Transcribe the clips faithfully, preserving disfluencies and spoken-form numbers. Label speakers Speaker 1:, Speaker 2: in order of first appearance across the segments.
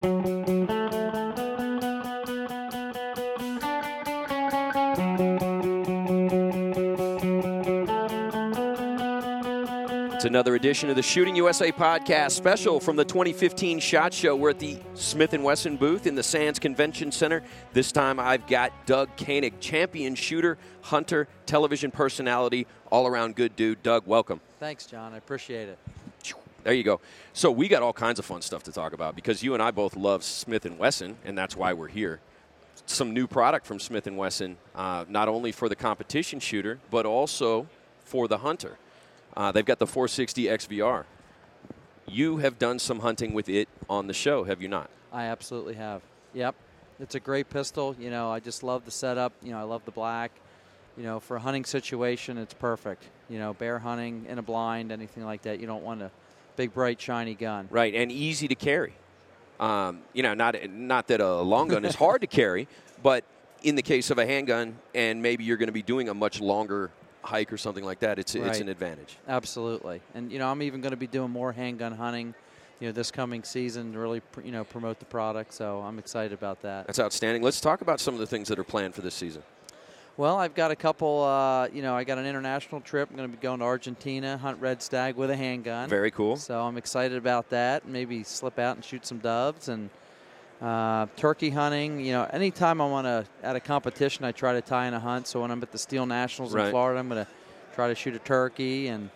Speaker 1: Another edition of the Shooting U S A podcast special from the twenty fifteen SHOT Show. We're at the Smith and Wesson booth in the Sands Convention Center. This time I've got Doug Koenig, champion shooter, hunter, television personality, all-around good dude. Doug, welcome.
Speaker 2: Thanks, John. I appreciate it.
Speaker 1: There you go. So we got all kinds of fun stuff to talk about because you and I both love Smith and Wesson, and that's why we're here. Some new product from Smith and Wesson, uh, not only for the competition shooter, but also for the hunter. Uh, they've got the four sixty X V R. You have done some hunting with it on the show, have you not?
Speaker 2: I absolutely have. Yep. It's a great pistol. You know, I just love the setup. You know, I love the black. You know, for a hunting situation, it's perfect. You know, bear hunting, in a blind, anything like that. You don't want a big, bright, shiny gun.
Speaker 1: Right, and easy to carry. Um, you know, not, not that a long gun is hard to carry, but in the case of a handgun, and maybe you're going to be doing a much longer hike or something like that, it's right. It's an advantage.
Speaker 2: Absolutely. And, you know, I'm even going to be doing more handgun hunting, you know, this coming season to really, you know, promote the product. So I'm excited about that.
Speaker 1: That's outstanding. Let's talk about some of the things that are planned for this season.
Speaker 2: Well, I've got a couple, uh, you know, I got an international trip. I'm going to be going to Argentina, hunt red stag with a handgun.
Speaker 1: Very cool.
Speaker 2: So I'm excited about that. Maybe slip out and shoot some doves. And uh, turkey hunting, you know, anytime I'm on a, at a competition, I try to tie in a hunt. So when I'm at the Steel Nationals
Speaker 1: right.
Speaker 2: in Florida, I'm going to try to shoot a turkey. And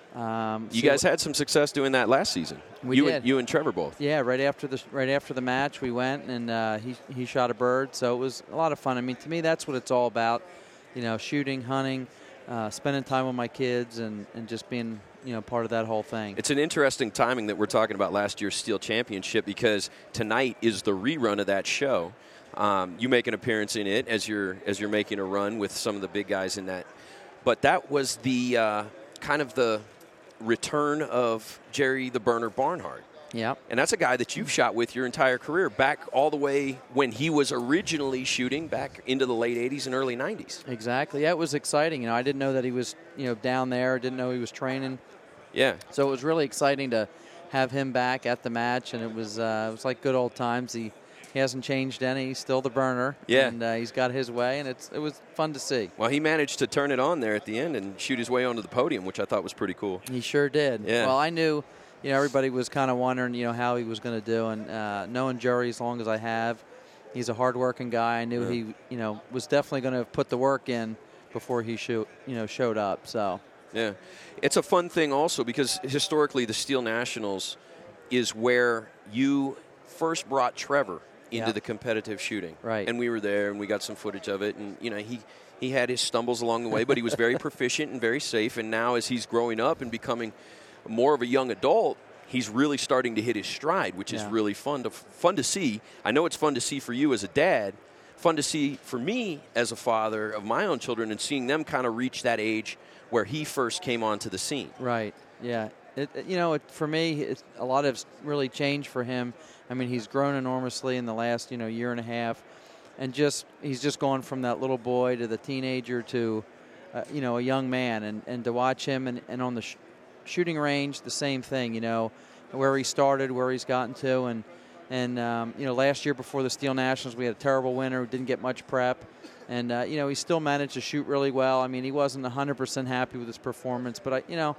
Speaker 2: um,
Speaker 1: you guys had some success doing that last season.
Speaker 2: We
Speaker 1: you
Speaker 2: did.
Speaker 1: And, you and Trevor both.
Speaker 2: Yeah, right after the right after the match, we went and uh, he he shot a bird. So it was a lot of fun. I mean, to me, that's what it's all about. You know, shooting, hunting, uh, spending time with my kids, and, and just being, you know, part of that whole thing.
Speaker 1: It's an interesting timing that we're talking about last year's Steel Championship because tonight is the rerun of that show. Um, you make an appearance in it as you're as you're making a run with some of the big guys in that. But that was the uh, kind of the return of Jerry the Burner Barnhart.
Speaker 2: Yeah.
Speaker 1: And that's a guy that you've shot with your entire career, back all the way when he was originally shooting back into the late eighties and early nineties.
Speaker 2: Exactly. Yeah, it was exciting. You know, I didn't know that he was, you know, down there. Didn't know he was training.
Speaker 1: Yeah.
Speaker 2: So it was really exciting to have him back at the match, and it was uh, it was like good old times. He he hasn't changed any. He's still the burner.
Speaker 1: Yeah.
Speaker 2: And uh, he's got his way, and it's it was fun to see.
Speaker 1: Well, he managed to turn it on there at the end and shoot his way onto the podium, which I thought was pretty cool.
Speaker 2: He sure did.
Speaker 1: Yeah.
Speaker 2: Well, I knew. You know, everybody was kind of wondering, you know, how he was going to do. And uh, knowing Jerry as long as I have, he's a hardworking guy. I knew
Speaker 1: yeah.
Speaker 2: he, you know, was definitely going to put the work in before he shoot, you know, showed up. So,
Speaker 1: yeah, it's a fun thing also because historically the Steel Nationals is where you first brought Trevor into
Speaker 2: yeah.
Speaker 1: the competitive shooting.
Speaker 2: Right.
Speaker 1: And we were there and we got some footage of it. And, you know, he, he had his stumbles along the way, but he was very proficient and very safe. And now as he's growing up and becoming more of a young adult, he's really starting to hit his stride, which is
Speaker 2: yeah.
Speaker 1: really fun to fun to see. I know it's fun to see for you as a dad, fun to see for me as a father of my own children, and seeing them kind of reach that age where he first came onto the scene.
Speaker 2: Right. Yeah. It, you know, it, for me, it's, a lot has really changed for him. I mean, he's grown enormously in the last, you know, year and a half, and just he's just gone from that little boy to the teenager to, uh, you know, a young man, and, and to watch him and, and on the sh- shooting range, the same thing, you know, where he started, where he's gotten to. And, and um, you know, last year before the Steel Nationals, we had a terrible winter, didn't get much prep. And, uh, you know, he still managed to shoot really well. I mean, he wasn't one hundred percent happy with his performance. But, I, you know,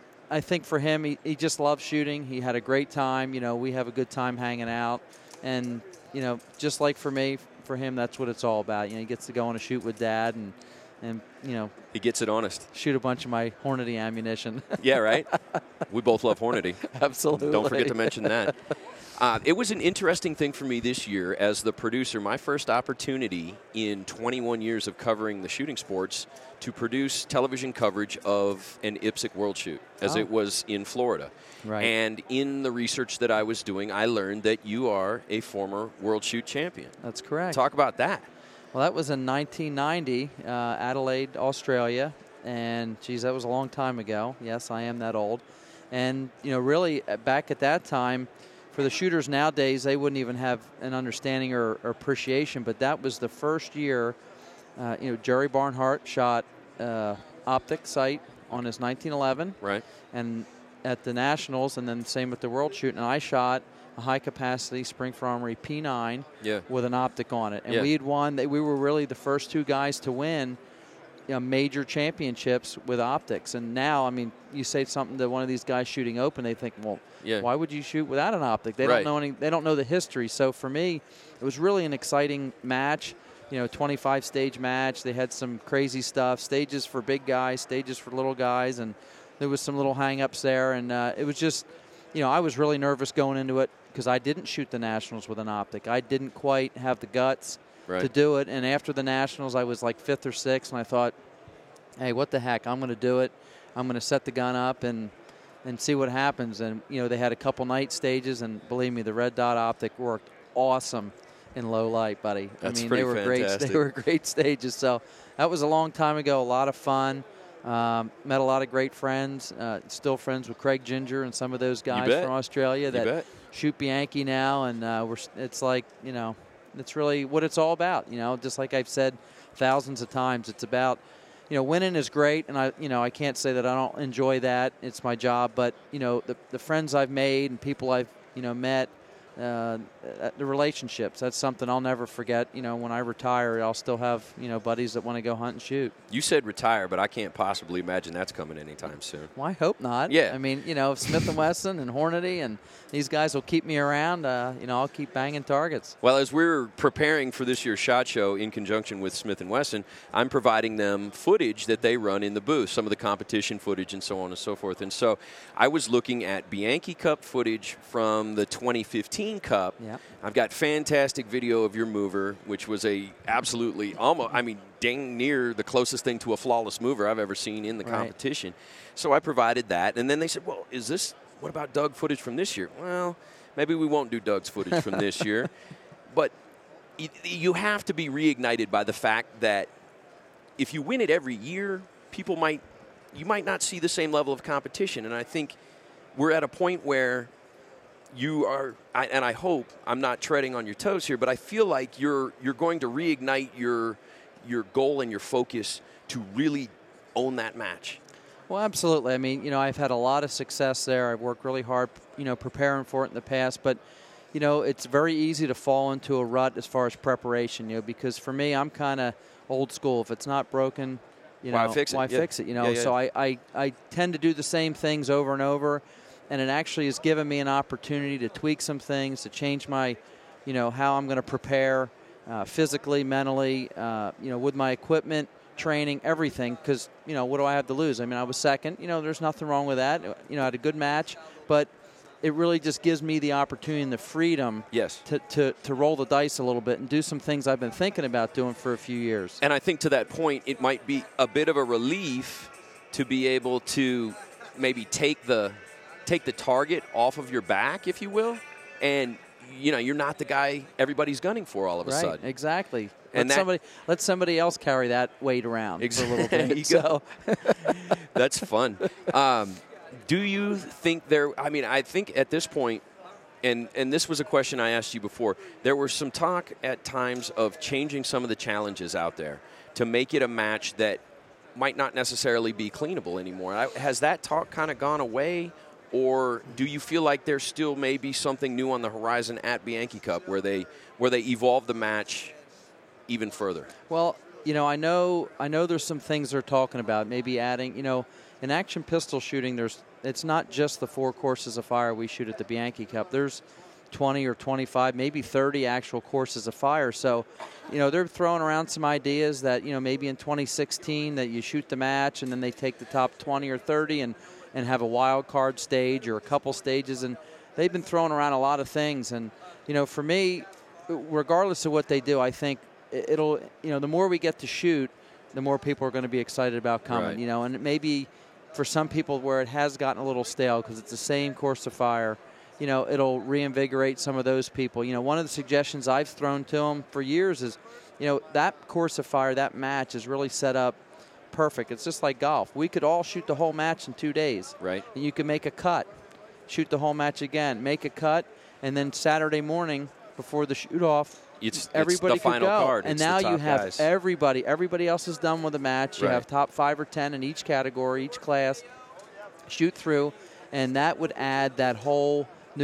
Speaker 2: I think for him, he, he just loves shooting. He had a great time. You know, we have a good time hanging out. And, you know, just like for me, for him, that's what it's all about. You know, he gets to go on a shoot with Dad and, and, you know,
Speaker 1: he gets it honest.
Speaker 2: Shoot a bunch of my Hornady ammunition.
Speaker 1: Yeah, right? We both love Hornady.
Speaker 2: Absolutely.
Speaker 1: Don't forget to mention that. Uh, it was an interesting thing for me this year as the producer, my first opportunity in twenty-one years of covering the shooting sports to produce television coverage of an I P S C World Shoot, as
Speaker 2: oh.
Speaker 1: it was in Florida.
Speaker 2: Right.
Speaker 1: And in the research that I was doing, I learned that you are a former World Shoot champion.
Speaker 2: That's correct.
Speaker 1: Talk about that.
Speaker 2: Well, that was in nineteen ninety, uh, Adelaide, Australia, and geez, that was a long time ago. Yes, I am that old. And, you know, really back at that time, for the shooters nowadays, they wouldn't even have an understanding or, or appreciation, but that was the first year, uh, you know, Jerry Barnhart shot uh, optic sight on his nineteen eleven.
Speaker 1: Right.
Speaker 2: And at the Nationals, and then same with the World Shoot, and I shot a high-capacity Springford Armory P nine
Speaker 1: yeah.
Speaker 2: with an optic on it. And
Speaker 1: yeah.
Speaker 2: we had won. We were really the first two guys to win you know, major championships with optics. And now, I mean, you say something to one of these guys shooting open, they think, well,
Speaker 1: yeah.
Speaker 2: why would you shoot without an optic? They
Speaker 1: right.
Speaker 2: don't know any. They don't know the history. So for me, it was really an exciting match. You know, twenty-five stage match. They had some crazy stuff, stages for big guys, stages for little guys, and there was some little hang-ups there. And uh, it was just, you know, I was really nervous going into it because I didn't shoot the Nationals with an optic. I didn't quite have the guts
Speaker 1: right.
Speaker 2: to do it. And after the Nationals, I was like fifth or sixth, and I thought, hey, what the heck? I'm going to do it. I'm going to set the gun up and and see what happens. And, you know, they had a couple night stages, and believe me, the red dot optic worked awesome in low light, buddy.
Speaker 1: That's
Speaker 2: I mean,
Speaker 1: pretty
Speaker 2: they were
Speaker 1: fantastic.
Speaker 2: great. They were great stages. So that was a long time ago, a lot of fun. Um, met a lot of great friends. Uh, still friends with Craig Ginger and some of those guys from Australia
Speaker 1: you
Speaker 2: that
Speaker 1: bet.
Speaker 2: shoot Bianchi now. And uh, we're, it's like, you know, it's really what it's all about. You know, just like I've said thousands of times, it's about, you know, winning is great, and I, you know, I can't say that I don't enjoy that. It's my job, but you know, the the friends I've made and people I've, you know, met, uh, the relationships. That's something I'll never forget. You know, when I retire, I'll still have, you know, buddies that want to go hunt and shoot.
Speaker 1: You said retire, but I can't possibly imagine that's coming anytime soon.
Speaker 2: Well, I hope not.
Speaker 1: Yeah.
Speaker 2: I mean, you know, if Smith and Wesson and Hornady and these guys will keep me around, uh, you know, I'll keep banging targets.
Speaker 1: Well, as we're preparing for this year's SHOT Show in conjunction with Smith and Wesson, I'm providing them footage that they run in the booth, some of the competition footage and so on and so forth. And so I was looking at Bianchi Cup footage from the twenty fifteen Cup.
Speaker 2: Yeah.
Speaker 1: I've got fantastic video of your mover, which was a absolutely almost, I mean, dang near the closest thing to a flawless mover I've ever seen in the
Speaker 2: Right.
Speaker 1: competition. So I provided that. And then they said, well, is this, what about Doug footage from this year? Well, maybe we won't do Doug's footage from this year. But you have to be reignited by the fact that if you win it every year, people might, you might not see the same level of competition. And I think we're at a point where you are, I, and I hope I'm not treading on your toes here, but I feel like you're you're going to reignite your your goal and your focus to really own that match.
Speaker 2: Well, absolutely. I mean, you know, I've had a lot of success there. I've worked really hard, you know, preparing for it in the past. But, you know, it's very easy to fall into a rut as far as preparation, you know, because for me, I'm kind of old school. If it's not broken, you know,
Speaker 1: why fix it?
Speaker 2: Why
Speaker 1: yeah.
Speaker 2: fix it? You know,
Speaker 1: yeah, yeah.
Speaker 2: so I, I, I tend to do the same things over and over. And it actually has given me an opportunity to tweak some things, to change my, you know, how I'm going to prepare uh, physically, mentally, uh, you know, with my equipment, training, everything. Because, you know, what do I have to lose? I mean, I was second. You know, there's nothing wrong with that. You know, I had a good match. But it really just gives me the opportunity and the freedom
Speaker 1: yes.
Speaker 2: to, to, to roll the dice a little bit and do some things I've been thinking about doing for a few years.
Speaker 1: And I think to that point, it might be a bit of a relief to be able to maybe take the – take the target off of your back, if you will, and you know you're not the guy everybody's gunning for all of a
Speaker 2: right,
Speaker 1: sudden.
Speaker 2: Exactly.
Speaker 1: And
Speaker 2: let
Speaker 1: that,
Speaker 2: somebody let somebody else carry that weight around
Speaker 1: exactly,
Speaker 2: for a little bit. So
Speaker 1: that's fun. Um, do you think there? I mean, I think at this point, and and this was a question I asked you before. There was some talk at times of changing some of the challenges out there to make it a match that might not necessarily be cleanable anymore. Has that talk kind of gone away? Or do you feel like there's still maybe something new on the horizon at Bianchi Cup where they where they evolve the match even further?
Speaker 2: Well, you know, I know I know there's some things they're talking about, maybe adding, you know, in action pistol shooting, there's it's not just the four courses of fire we shoot at the Bianchi Cup. There's twenty or twenty-five, maybe thirty actual courses of fire. So, you know, they're throwing around some ideas that, you know, maybe in twenty sixteen that you shoot the match and then they take the top twenty or thirty and and have a wild card stage or a couple stages, and they've been throwing around a lot of things. And, you know, for me, regardless of what they do, I think it'll, you know, the more we get to shoot, the more people are going to be excited about coming,
Speaker 1: right.
Speaker 2: you know, and maybe for some people where it has gotten a little stale because it's the same course of fire, you know, it'll reinvigorate some of those people. You know, one of the suggestions I've thrown to them for years is, you know, that course of fire, that match is really set up perfect. It's just like golf. We could all shoot the whole match in two days.
Speaker 1: Right.
Speaker 2: And you can make a cut, shoot the whole match again, make a cut, and then Saturday morning before the shoot off,
Speaker 1: it's,
Speaker 2: everybody
Speaker 1: it's the
Speaker 2: could
Speaker 1: final
Speaker 2: go.
Speaker 1: card.
Speaker 2: And
Speaker 1: it's
Speaker 2: now
Speaker 1: the top
Speaker 2: you have
Speaker 1: guys.
Speaker 2: everybody. Everybody else is done with the match. You
Speaker 1: right.
Speaker 2: have top five or ten in each category, each class. Shoot through, and that would add that whole new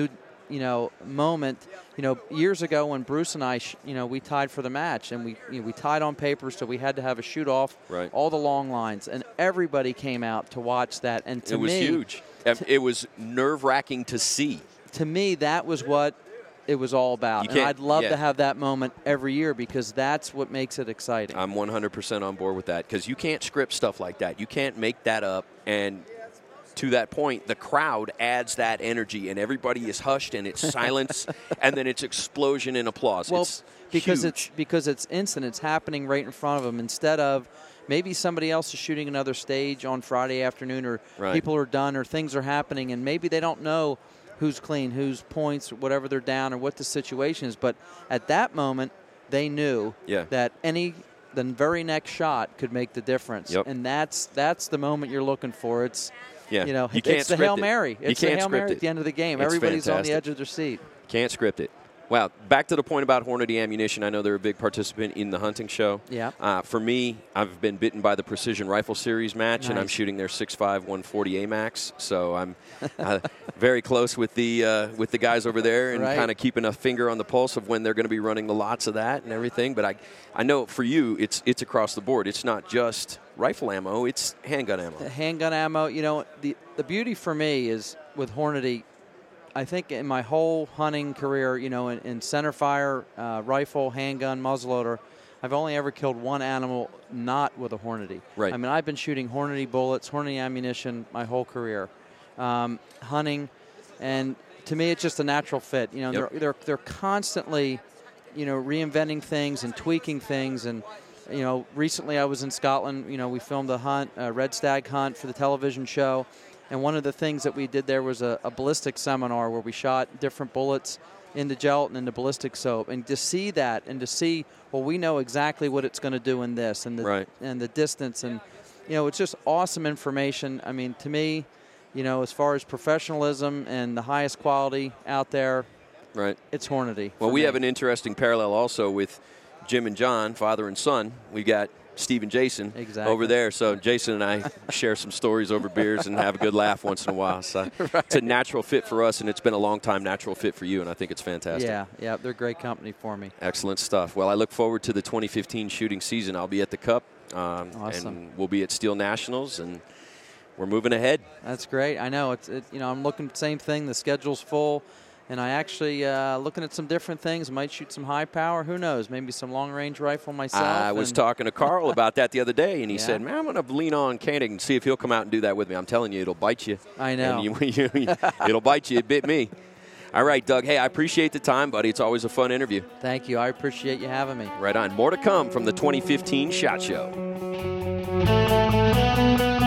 Speaker 2: you know, moment. You know, years ago when Bruce and I, sh- you know, we tied for the match, and we you know, we tied on paper, so we had to have a shoot off
Speaker 1: right.
Speaker 2: all the long lines, and everybody came out to watch that. And to
Speaker 1: it was
Speaker 2: me,
Speaker 1: huge. It was nerve-wracking to see.
Speaker 2: To me, that was what it was all about. And I'd love
Speaker 1: yeah.
Speaker 2: to have that moment every year because that's what makes it exciting.
Speaker 1: I'm one hundred percent on board with that because you can't script stuff like that. You can't make that up. And to that point, the crowd adds that energy, and everybody is hushed, and it's silence, and then it's explosion and applause.
Speaker 2: Well,
Speaker 1: it's
Speaker 2: because
Speaker 1: huge.
Speaker 2: it's because it's instant. It's happening right in front of them instead of maybe somebody else is shooting another stage on Friday afternoon, or
Speaker 1: right.
Speaker 2: people are done, or things are happening, and maybe they don't know who's clean, who's points, whatever they're down, or what the situation is. But at that moment, they knew
Speaker 1: yeah.
Speaker 2: that any the very next shot could make the difference,
Speaker 1: yep.
Speaker 2: and that's that's the moment you're looking for. It's
Speaker 1: yeah.
Speaker 2: you know,
Speaker 1: you
Speaker 2: it's the Hail
Speaker 1: it.
Speaker 2: Mary. It's
Speaker 1: you
Speaker 2: the
Speaker 1: can't
Speaker 2: Hail Mary
Speaker 1: it.
Speaker 2: at the end of the game.
Speaker 1: It's
Speaker 2: Everybody's
Speaker 1: fantastic.
Speaker 2: on the edge of their seat.
Speaker 1: Can't script it. Wow. Back to the point about Hornady Ammunition. I know they're a big participant in the hunting show.
Speaker 2: Yeah.
Speaker 1: Uh, for me, I've been bitten by the Precision Rifle Series match,
Speaker 2: nice.
Speaker 1: and I'm shooting their six five one forty A MAX. So I'm uh, very close with the uh, with the guys over there, and
Speaker 2: right.
Speaker 1: kind of keeping a finger on the pulse of when they're going to be running the lots of that and everything. But I, I know for you, it's it's across the board. It's not just rifle ammo; it's handgun ammo.
Speaker 2: The handgun ammo. You know, the the beauty for me is with Hornady. I think in my whole hunting career, you know, in, in centerfire, uh, rifle, handgun, muzzleloader, I've only ever killed one animal not with a Hornady.
Speaker 1: Right.
Speaker 2: I mean, I've been shooting Hornady bullets, Hornady ammunition my whole career, um, hunting, and to me, it's just a natural fit. You know,
Speaker 1: yep.
Speaker 2: they're they're they're constantly, you know, reinventing things and tweaking things. And you know, recently I was in Scotland. You know, we filmed a hunt, a red stag hunt for the television show. And one of the things that we did there was a, a ballistic seminar where we shot different bullets into gelatin, into ballistic soap. And to see that and to see, well, we know exactly what it's going to do in this and the,
Speaker 1: right.
Speaker 2: and the distance. And, you know, it's just awesome information. I mean, to me, you know, as far as professionalism and the highest quality out there,
Speaker 1: right.
Speaker 2: it's Hornady.
Speaker 1: Well, we
Speaker 2: me.
Speaker 1: have an interesting parallel also with Jim and John, father and son. We got Steve and Jason
Speaker 2: exactly.
Speaker 1: over there. So Jason and I share some stories over beers and have a good laugh once in a while. So right. It's a natural fit for us, and it's been a long time natural fit for you, and I think it's fantastic.
Speaker 2: Yeah, yeah, they're great company for me.
Speaker 1: Excellent stuff. Well, I look forward to the twenty fifteen shooting season. I'll be at the Cup, um,
Speaker 2: awesome.
Speaker 1: and we'll be at Steel Nationals, and we're moving ahead.
Speaker 2: That's great. I know. It's it, you know, I'm looking same thing. The schedule's full. And I actually uh, looking at some different things. Might shoot some high power. Who knows? Maybe some long range rifle myself.
Speaker 1: I was talking to Carl about that the other day, and he
Speaker 2: yeah.
Speaker 1: said, "Man, I'm going to lean on Koenig and see if he'll come out and do that with me." I'm telling you, it'll bite you.
Speaker 2: I know.
Speaker 1: And you, you, it'll bite you. It bit me. All right, Doug. Hey, I appreciate the time, buddy. It's always a fun interview.
Speaker 2: Thank you. I appreciate you having me.
Speaker 1: Right on. More to come from the twenty fifteen SHOT Show.